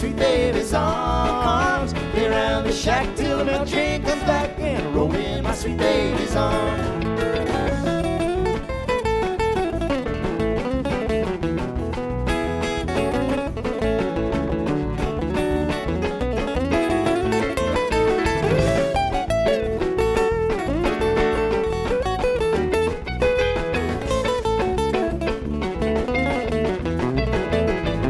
sweet baby's arms. Play around the shack till the milk train comes back and roll in my sweet baby's arms.